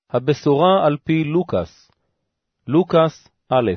הבשורה על פי לוקס. לוקס א'.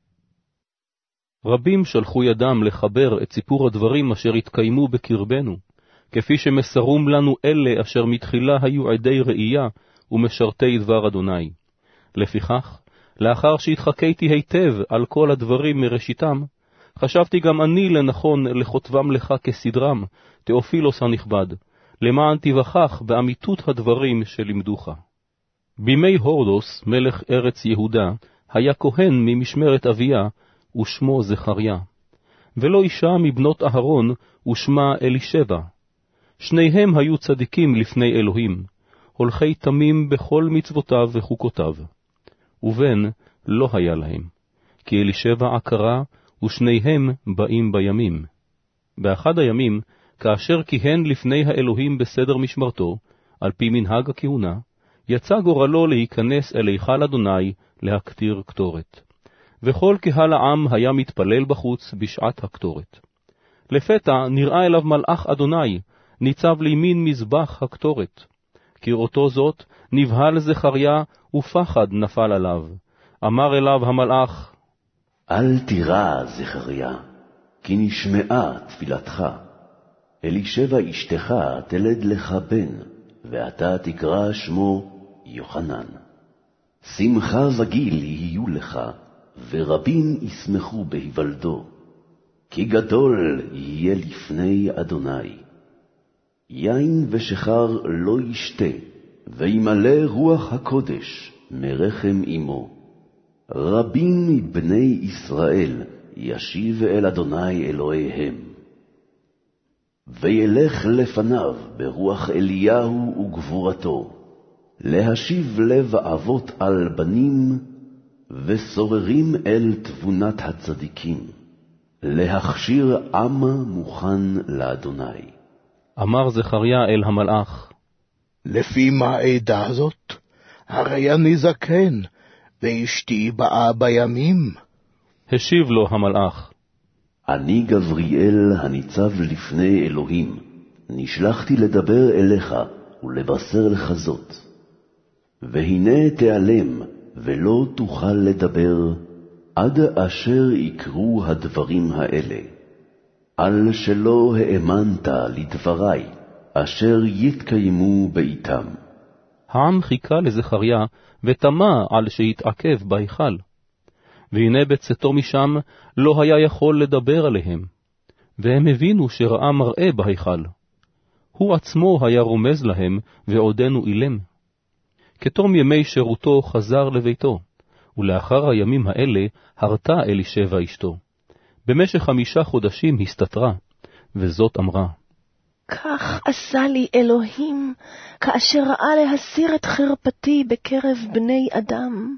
רבים שלחו ידם לחבר את סיפור הדברים אשר התקיימו בקרבנו, כפי שמסרום לנו אלה אשר מתחילה היו עדי ראייה ומשרתי דבר אדוני. לפיכך, לאחר שהתחקיתי היטב על כל הדברים מראשיתם, חשבתי גם אני לנכון לכותבם לך כסדרם, תאופילוס הנכבד, למען תיווכח באמיתות הדברים שלימדוך. בימי הורדוס, מלך ארץ יהודה, היה כהן ממשמרת אביה, ושמו זכריה. ולא אישה מבנות אהרון, ושמה אלישבע. שניהם היו צדיקים לפני אלוהים, הולכי תמים בכל מצוותיו וחוקותיו. ובן לא היה להם, כי אלישבע עקרה, ושניהם באים בימים. באחד הימים, כאשר כיהן לפני האלוהים בסדר משמרתו, על פי מנהג הכהונה, יצא גורלו להיכנס אל היכל אדוני להקטיר קטורת. וכל קהל העם היה מתפלל בחוץ בשעת הקטורת. לפתע נראה אליו מלאך אדוני, ניצב לימין מזבח הקטורת. כראותו זאת, נבהל זכריה ופחד נפל עליו. אמר אליו המלאך, אל תירא זכריה, כי נשמעה תפילתך. אלישבע אשתך תלד לך בן, ואתה תקרא שמו יוחנן. שמחה וגיל יהיו לך, ורבים ישמחו בהיוולדו, כי גדול יהיה לפני אדוני. יין ושחר לא ישתה, וימלא רוח הקודש מרחם אמו. רבים מבני ישראל ישיב אל אדוני אלוהיהם. וילך לפניו ברוח אליהו וגבורתו, להשיב לב אבות על בנים, וסוררים אל תבונת הצדיקים, להכשיר עם מוכן לאדוני. אמר זכריה אל המלאך, לפי מה עדה זאת? הרי אני זקן, ואשתי באה בימים. השיב לו המלאך, אני גבריאל הניצב לפני אלוהים, נשלחתי לדבר אליך ולבשר לך זאת. והנה תיעלם, ולא תוכל לדבר, עד אשר יקרו הדברים האלה. על שלא האמנת לדברי, אשר יתקיימו בעיתם. העם חיכה לזכריה, ותמה על שהתעכב בהיכל. והנה בצאתו משם לא היה יכול לדבר עליהם, והם הבינו שראה מראה בהיכל. הוא עצמו היה רומז להם, ועודנו אילם. כתום ימי שירותו חזר לביתו, ולאחר הימים האלה הרתה אלישבע אשתו. במשך 5 חודשים הסתתרה, וזאת אמרה, כך עשה לי אלוהים, כאשר ראה להסיר את חרפתי בקרב בני אדם.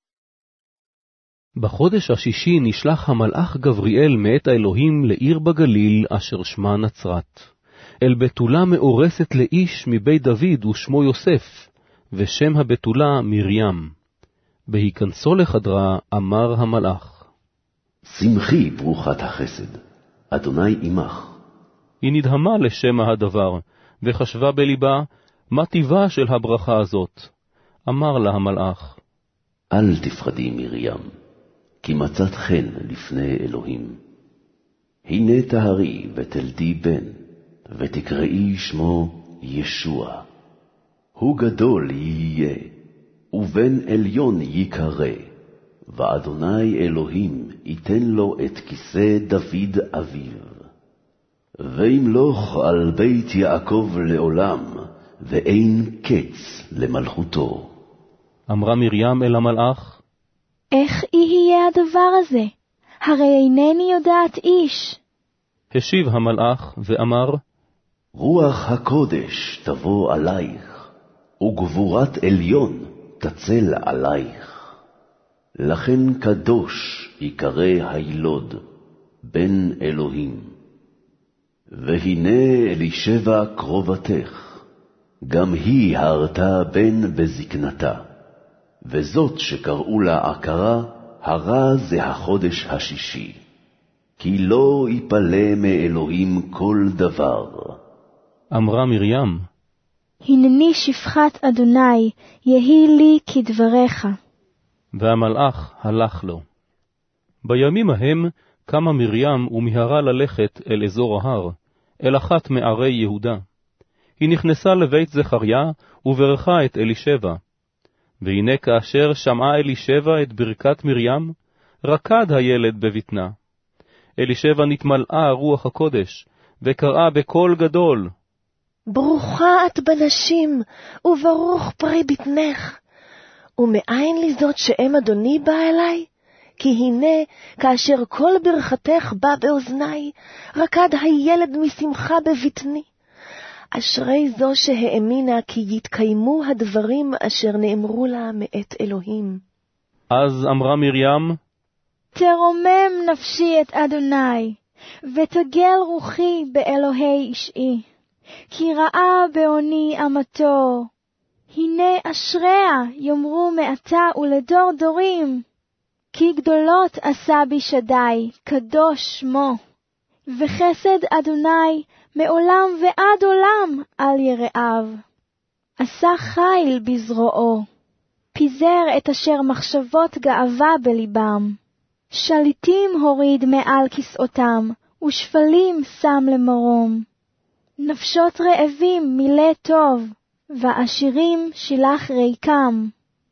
בחודש השישי נשלח המלאך גבריאל מאת האלוהים לעיר בגליל אשר שמה נצרת, אל בתולה מאורסת לאיש מבית דוד ושמו יוסף, ושם הבתולה מרים. בהיכנסו לחדרה אמר המלאך, שמחי ברוכת החסד, אדוני עמך. היא נדהמה לשם הדבר, וחשבה בליבה, מה טיבה של הברכה הזאת? אמר לה המלאך, אל תפחדי מרים, כי מצאת חן לפני אלוהים. הנה תהרי ותלדי בן, ותקראי שמו ישוע. הוא גדול יהיה, ובן עליון יקרא, ואדוני אלוהים ייתן לו את כיסא דוד אביו. וימלוך על בית יעקב לעולם, ואין קץ למלכותו. אמרה מרים אל המלאך, איך יהיה הדבר הזה? הרי אינני יודעת איש. השיב המלאך ואמר, רוח הקודש תבוא עלייך, וגבורת עליון תצל עלייך. לכן קדוש יקרא הילוד, בן אלוהים. והנה אלישבע קרובתך, גם היא הרתה בן בזקנתה, וזאת שקראו לה עקרה, הרע זה החודש השישי, כי לא יפלא מאלוהים כל דבר. אמרה מרים, הנני שפחת אדוני, יהי לי כדבריך. והמלאך הלך לו. בימים ההם קמה מרים ומיהרה ללכת אל אזור ההר, אל אחת מערי יהודה. היא נכנסה לבית זכריה וברכה את אלישבע. והנה כאשר שמעה אלישבע את ברכת מרים, רקד הילד בבטנה. אלישבע נתמלאה רוח הקודש, וקראה בקול גדול, ברוכה את בנשים, וברוך פרי בטנך. ומאין לי זאת שאם אדוני בא אליי? כי הנה, כאשר כל ברכתך בא באוזני, רקד הילד משמחה בבטני. אשרי זו שהאמינה כי יתקיימו הדברים אשר נאמרו לה מאת אלוהים. אז אמרה מרים, תרומם נפשי את אדוני, ותגל רוחי באלוהי אישי. כי ראה בעוני אמתו, הנה אשריה יאמרו מעתה ולדור דורים. כי גדולות עשה בי שדי, קדוש שמו. וחסד אדוני מעולם ועד עולם על יראיו. עשה חיל בזרועו, פיזר את אשר מחשבות גאווה בליבם. שליטים הוריד מעל כסאותם, ושפלים שם למרום. נפשות רעבים מילא טוב, ועשירים שילח ריקם.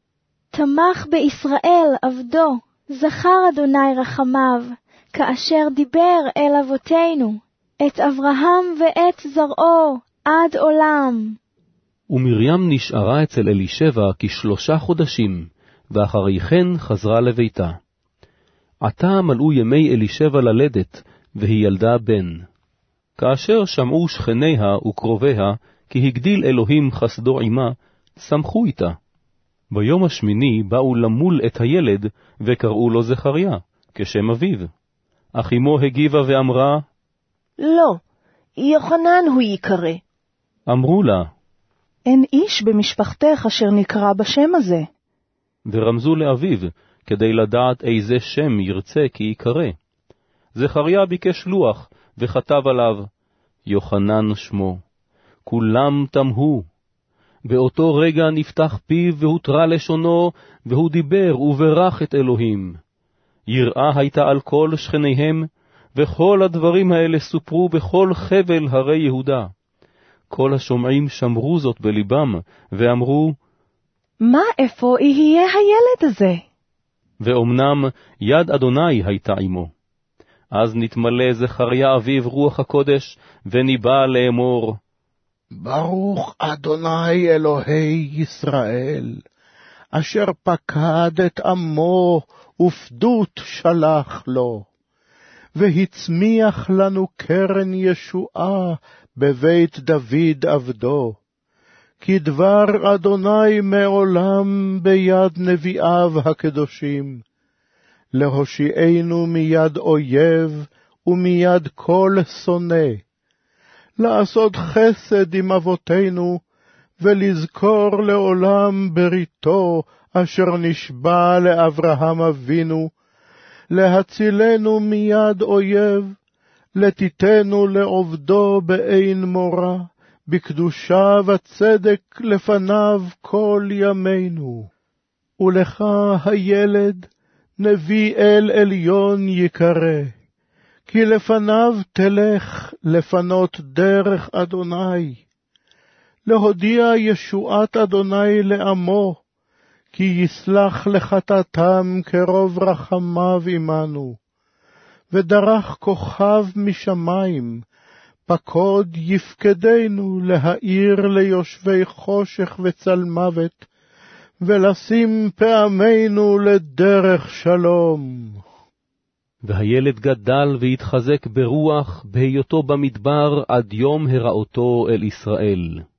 תמך בישראל עבדו, זכר אדוני רחמיו, כאשר דיבר אל אבותינו, את אברהם ואת זרעו עד עולם. ומרים נשארה אצל אלישבע כ3 חודשים, ואחרי כן חזרה לביתה. עתה מלאו ימי אלישבע ללדת, והיא ילדה בן. כאשר שמעו שכניה וקרוביה, כי הגדיל אלוהים חסדו עמה, שמחו איתה. ביום השמיני באו למול את הילד, וקראו לו זכריה, כשם אביו. אך אמו הגיבה ואמרה, לא, יוחנן הוא יקרא. אמרו לה, אין איש במשפחתך אשר נקרא בשם הזה. ורמזו לאביו, כדי לדעת איזה שם ירצה כי יקרא. זכריה ביקש לוח, וכתב עליו, יוחנן שמו. כולם תמהו. באותו רגע נפתח פיו והותרה לשונו, והוא דיבר וברך את אלוהים. יראה הייתה על כל שכניהם, וכל הדברים האלה סופרו בכל חבל הרי יהודה. כל השומעים שמרו זאת בליבם, ואמרו, מה איפה יהיה הילד הזה? ואומנם יד אדוני הייתה עמו. אז נתמלא זכריה אביו רוח הקודש, וניבא לאמור, ברוך אדוני אלוהי ישראל, אשר פקד את עמו ופדות שלח לו, והצמיח לנו קרן ישועה בבית דוד עבדו, כי דבר אדוני מעולם ביד נביאיו הקדושים, להושיענו מיד אויב ומיד כל שונא, לעשות חסד עם אבותינו, ולזכור לעולם בריתו אשר נשבע לאברהם אבינו, להצילנו מיד אויב, לתיתנו לעובדו באין מורא, בקדושה וצדק לפניו כל ימינו. ולך הילד, נביא אל עליון יקרא, כי לפניו תלך לפנות דרך אדוני, להודיע ישועת אדוני לעמו, כי יסלח לחטאתם כרוב רחמיו עמנו, ודרך כוכב משמיים, פקוד יפקדנו להאיר ליושבי חושך וצל מוות, ולשים פעמינו לדרך שלום. והילד גדל והתחזק ברוח בהיותו במדבר עד יום הראותו אל ישראל.